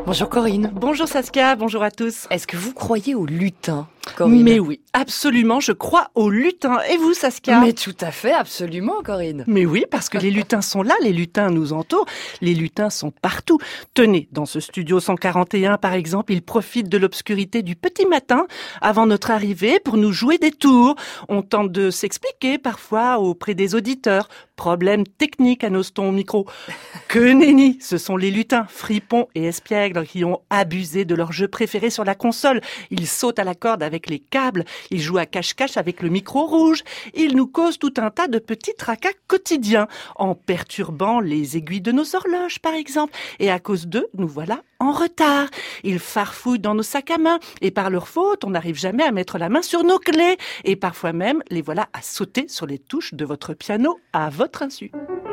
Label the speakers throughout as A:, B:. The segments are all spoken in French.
A: Bonjour Corinne.
B: Bonjour Saskia, bonjour à tous.
A: Est-ce que vous croyez aux lutins, Corinne?
B: Mais oui, absolument, je crois aux lutins. Et vous Saskia?
A: Mais tout à fait, absolument Corinne.
B: Mais oui, parce que les lutins sont là, les lutins nous entourent, les lutins sont partout. Tenez, dans ce studio 141 par exemple, ils profitent de l'obscurité du petit matin avant notre arrivée pour nous jouer des tours. On tente de s'expliquer parfois auprès des auditeurs. Problème technique, annonce-t-on au micro. Que nenni, ce sont les lutins, fripons et espiègles qui ont abusé de leur jeu préféré sur la console. Ils sautent à la corde avec les câbles, ils jouent à cache-cache avec le micro rouge. Ils nous causent tout un tas de petits tracas quotidiens, en perturbant les aiguilles de nos horloges par exemple. Et à cause d'eux, nous voilà en retard. Ils farfouillent dans nos sacs à main et par leur faute, on n'arrive jamais à mettre la main sur nos clés. Et parfois même, les voilà à sauter sur les touches de votre piano à votre insu.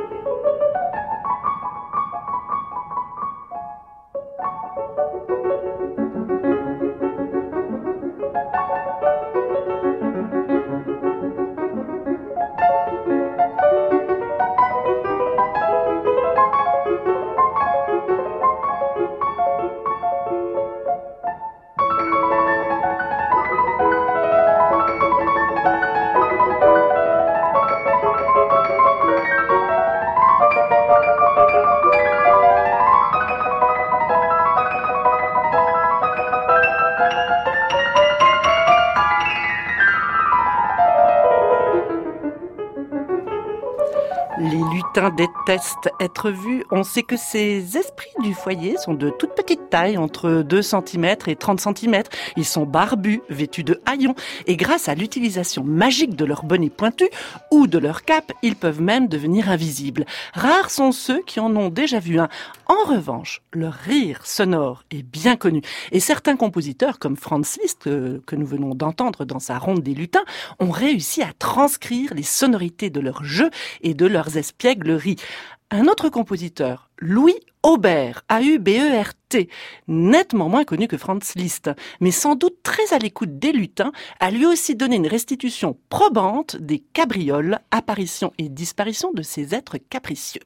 B: Les lutins détestent être vus. On sait que ces esprits du foyer sont de toute petite taille, entre 2 cm et 30 cm. Ils sont barbus, vêtus de haillons. Et grâce à l'utilisation magique de leur bonnet pointu ou de leur cape, ils peuvent même devenir invisibles. Rares sont ceux qui en ont déjà vu un. En revanche, leur rire sonore est bien connu. Et certains compositeurs, comme Franz Liszt, que nous venons d'entendre dans sa ronde des lutins, ont réussi à transcrire les sonorités de leur jeu et de leurs espiègleries. Un autre compositeur, Louis Aubert, A-U-B-E-R-T, nettement moins connu que Franz Liszt, mais sans doute très à l'écoute des lutins, a lui aussi donné une restitution probante des cabrioles, apparition et disparition de ces êtres capricieux.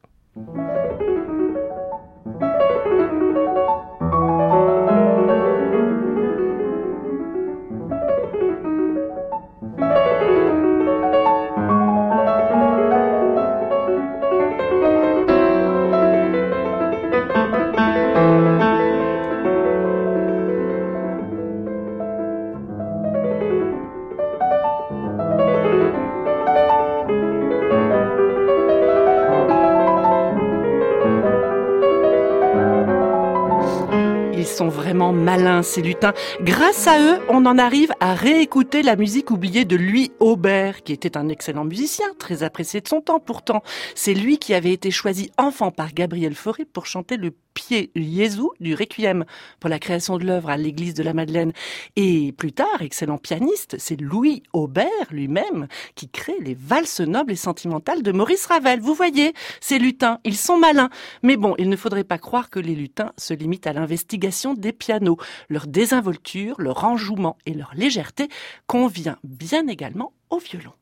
B: Ils sont vraiment malins, ces lutins. Grâce à eux, on en arrive à réécouter la musique oubliée de Louis Aubert, qui était un excellent musicien, très apprécié de son temps pourtant. C'est lui qui avait été choisi enfant par Gabriel Fauré pour chanter le Pied Jésus du Requiem pour la création de l'œuvre à l'église de la Madeleine. Et plus tard, excellent pianiste, c'est Louis Aubert lui-même qui crée les valses nobles et sentimentales de Maurice Ravel. Vous voyez, ces lutins, ils sont malins. Mais bon, il ne faudrait pas croire que les lutins se limitent à l'investigation des pianos. Leur désinvolture, leur enjouement et leur légèreté convient bien également au violon.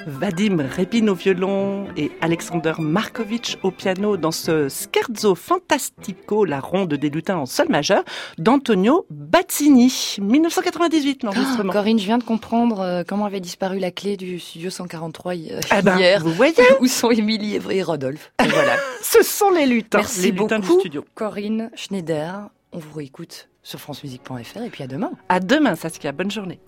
B: Vadim Repin au violon et Alexander Markovitch au piano dans ce Scherzo Fantastico, la ronde des lutins en sol majeur d'Antonio Bazzini. 1998, l'enregistrement.
A: Corinne, je viens de comprendre comment avait disparu la clé du studio 143 hier.
B: Vous voyez
A: où sont Émilie et Rodolphe. Et voilà.
B: Ce sont les lutins,
A: Merci
B: lutins
A: beaucoup,
B: du studio.
A: Corinne Schneider. On vous réécoute sur francemusique.fr et puis à demain.
B: À demain, Saskia. Bonne journée.